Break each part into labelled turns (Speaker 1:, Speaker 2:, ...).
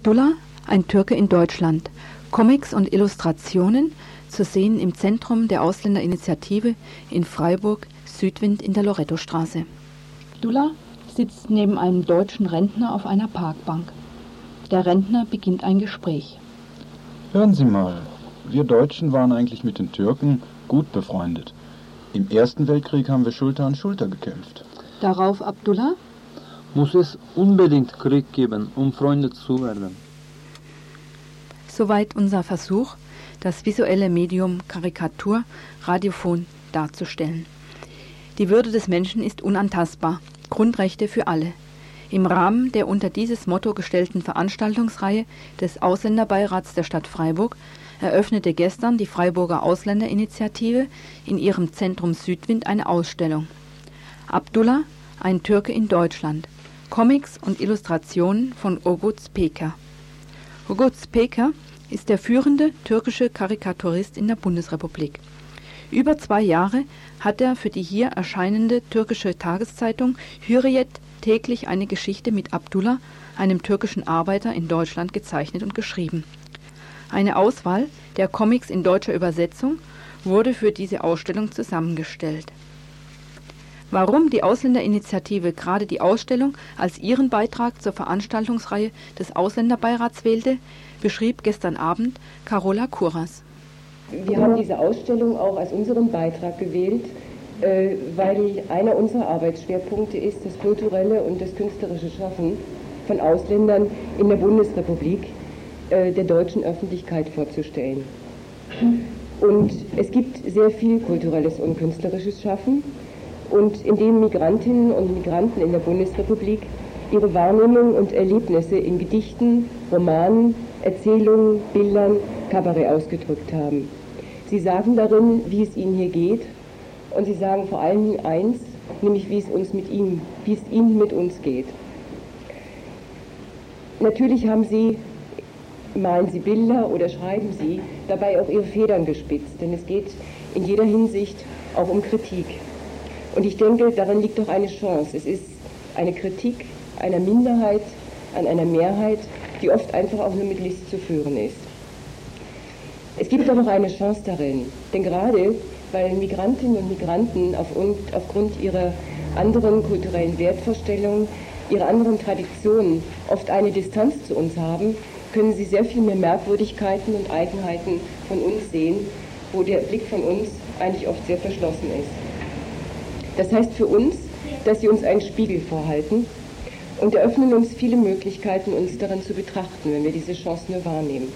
Speaker 1: Abdullah, ein Türke in Deutschland. Comics und Illustrationen zu sehen im Zentrum der Ausländerinitiative in Freiburg, Südwind in der Lorettostraße. Abdullah sitzt neben einem deutschen Rentner auf einer Parkbank. Der Rentner beginnt ein Gespräch.
Speaker 2: Hören Sie mal, wir Deutschen waren eigentlich mit den Türken gut befreundet. Im Ersten Weltkrieg haben wir Schulter an Schulter gekämpft.
Speaker 1: Darauf Abdullah:
Speaker 3: Muss es unbedingt Krieg geben, um Freunde zu werden?
Speaker 1: Soweit unser Versuch, das visuelle Medium Karikatur radiophon darzustellen. Die Würde des Menschen ist unantastbar. Grundrechte für alle. Im Rahmen der unter dieses Motto gestellten Veranstaltungsreihe des Ausländerbeirats der Stadt Freiburg eröffnete gestern die Freiburger Ausländerinitiative in ihrem Zentrum Südwind eine Ausstellung. Abdullah, ein Türke in Deutschland. Comics und Illustrationen von Oguz Peker. Oguz Peker ist der führende türkische Karikaturist in der Bundesrepublik. Über 2 Jahre hat er für die hier erscheinende türkische Tageszeitung Hürriyet täglich eine Geschichte mit Abdullah, einem türkischen Arbeiter in Deutschland, gezeichnet und geschrieben. Eine Auswahl der Comics in deutscher Übersetzung wurde für diese Ausstellung zusammengestellt. Warum die Ausländerinitiative gerade die Ausstellung als ihren Beitrag zur Veranstaltungsreihe des Ausländerbeirats wählte, beschrieb gestern Abend Carola Kuras.
Speaker 4: Wir haben diese Ausstellung auch als unseren Beitrag gewählt, weil einer unserer Arbeitsschwerpunkte ist, das kulturelle und das künstlerische Schaffen von Ausländern in der Bundesrepublik der deutschen Öffentlichkeit vorzustellen. Und es gibt sehr viel kulturelles und künstlerisches Schaffen, und indem Migrantinnen und Migranten in der Bundesrepublik ihre Wahrnehmung und Erlebnisse in Gedichten, Romanen, Erzählungen, Bildern, Kabarett ausgedrückt haben. Sie sagen darin, wie es ihnen hier geht, und sie sagen vor allen Dingen eins, nämlich wie es ihnen mit uns geht. Natürlich malen sie Bilder oder schreiben sie dabei auch ihre Federn gespitzt, denn es geht in jeder Hinsicht auch um Kritik. Und ich denke, darin liegt doch eine Chance. Es ist eine Kritik einer Minderheit an einer Mehrheit, die oft einfach auch nur mit List zu führen ist. Es gibt doch noch eine Chance darin, denn gerade weil Migrantinnen und Migranten aufgrund ihrer anderen kulturellen Wertvorstellungen, ihrer anderen Traditionen oft eine Distanz zu uns haben, können sie sehr viel mehr Merkwürdigkeiten und Eigenheiten von uns sehen, wo der Blick von uns eigentlich oft sehr verschlossen ist. Das heißt für uns, dass sie uns einen Spiegel vorhalten und eröffnen uns viele Möglichkeiten, uns darin zu betrachten, wenn wir diese Chance nur wahrnehmen.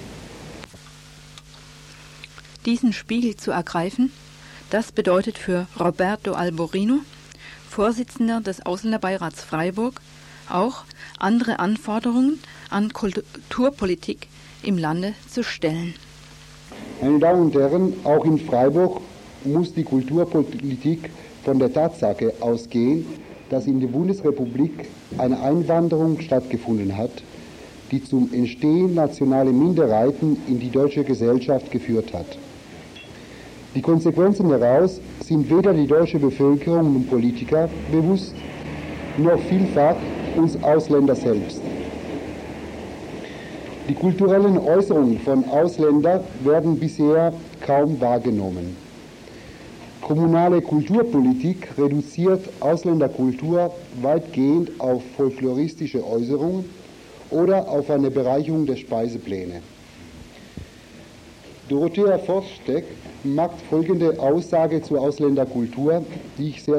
Speaker 1: Diesen Spiegel zu ergreifen, das bedeutet für Roberto Alborino, Vorsitzender des Ausländerbeirats Freiburg, auch andere Anforderungen an Kulturpolitik im Lande zu stellen.
Speaker 5: Meine Damen und Herren, auch in Freiburg muss die Kulturpolitik von der Tatsache ausgehen, dass in der Bundesrepublik eine Einwanderung stattgefunden hat, die zum Entstehen nationaler Minderheiten in die deutsche Gesellschaft geführt hat. Die Konsequenzen daraus sind weder die deutsche Bevölkerung und Politiker bewusst, noch vielfach uns Ausländer selbst. Die kulturellen Äußerungen von Ausländern werden bisher kaum wahrgenommen. Kommunale Kulturpolitik reduziert Ausländerkultur weitgehend auf folkloristische Äußerungen oder auf eine Bereicherung der Speisepläne. Dorothea Forstek macht folgende Aussage zur Ausländerkultur, die ich sehr